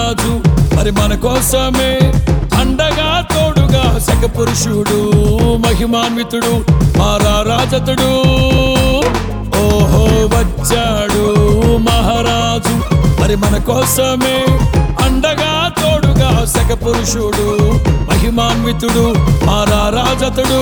మహారాజు మరి మన కోసమే అండగా తోడుగా శక పురుషుడు మహిమాన్వితుడు మారారాజతుడు ఓహో వచ్చాడు మహారాజు మరి మన కోసమే అండగా తోడుగా శక పురుషుడు మహిమాన్వితుడు మారారాజతుడు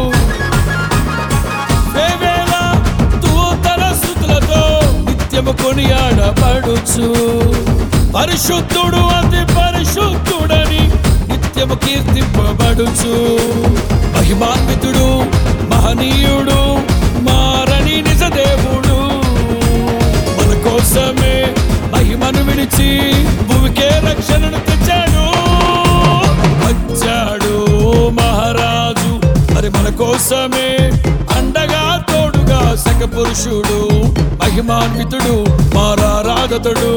వేవేల దూతల స్తుతులతో నిత్యము కొనియాడబడుచు పరిశుద్ధుడు అతి పరిశుద్ధుడని నిత్యము కీర్తింపబడుచు మహిమాన్వితుడు మహనీయుడు మారని నిజ దేవుడు మన కోసమే మహిమను విడిచి భూమికే రక్షణను తెచ్చాడు వచ్చాడు మహారాజు మరి మన కోసమే అండగా తోడుగా శక పురుషుడు మహిమాన్వితుడు మారారాజతుడు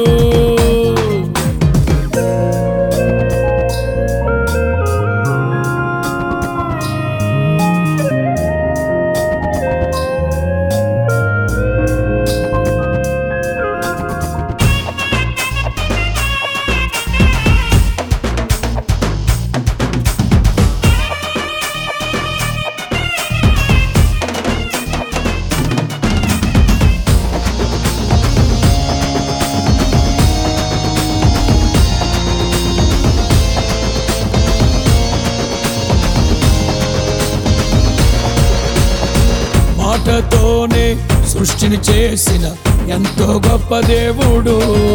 మాటతోనే సృష్టిని చేసిన ఎంతో గొప్ప దేవుడు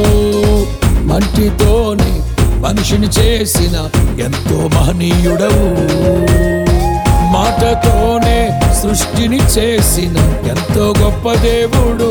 మంటితోనే మనిషిని చేసిన ఎంతో మహనీయుడవు మాటతోనే సృష్టిని చేసిన ఎంతో గొప్ప దేవుడు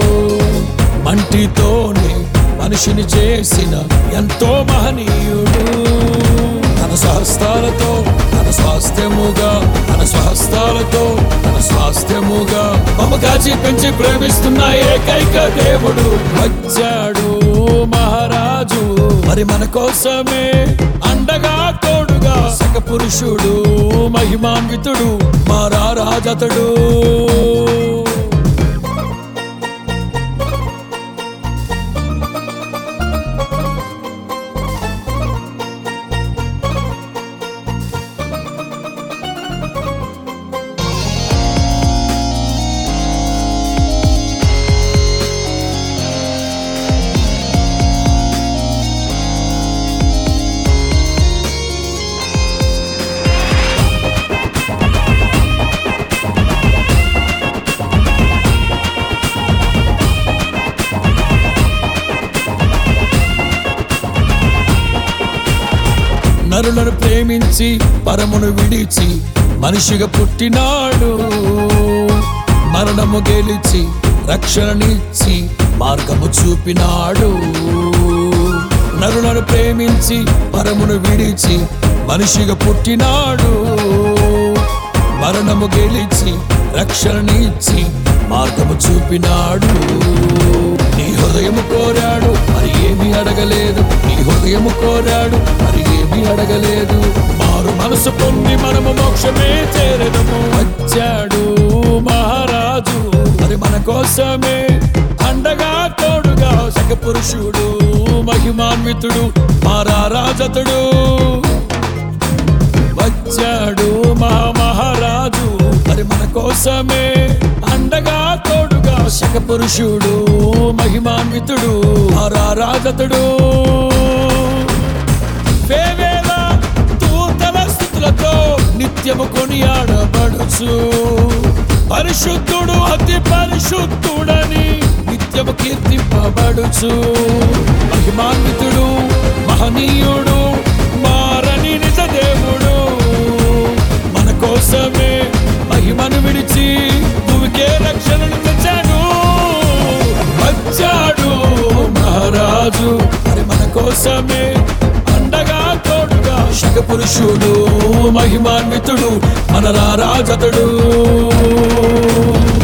మంటితోనే మనిషిని చేసిన ఎంతో మహనీయుడు తన స్వహస్తాలతో తన స్వాస్థ్యముగా తన స్వహస్తాలతో తన స్వాస్థ్యముగా మమకాచి పెంచి ప్రేమిస్తున్న ఏకైక దేవుడు వచ్చాడు మహారాజు మరి మన కోసమే అండగా తోడుగా శక పురుషుడు మహిమాన్వితుడు మారారాజతుడు నరులను ప్రేమించి పరమును విడిచి మనిషిగా పుట్టినాడు మరణము గెలిచి రక్షణనిచ్చి మార్గము చూపినాడు నరులను ప్రేమించి పరమును విడిచి మనిషిగా పుట్టినాడు మరణము గెలిచి రక్షణనిచ్చి మార్గము చూపినాడు నీ హృదయము కోరాడు మరి ఏమీ అడగలేదు నీ హృదయము కోరాడు మరి ఏమీ అడగలేదు మారు మనసు పొంది మనము మోక్షమే చేరదము వచ్చాడు మహారాజు మరి మన కోసమే అండగా తోడుగా శక పురుషుడు మహిమాన్వితుడు మారారాజతుడు వచ్చాడు మహారాజు మరి మన కోసమే అండగా తోడుగా శక పురుషుడు మహిమాన్వితుడు మారారాజతుడు వేవేల దూతల స్తుతులతో నిత్యము కొనియాడబడుచు పరిశుద్ధుడు అతి పరిశుద్ధుడని నిత్యము కీర్తింపబడుచు మహిమాన్వితుడు మహనీయుడు మారని నిజ దేవుడు మన కోసమే మహిమను విడిచి భూమికే రక్షణను తెచ్చాడు వచ్చాడు మహారాజు మరి మన కోసమే అండగా తోడుగా శక పురుషుడు మహిమాన్వితుడు మన రాజతుడు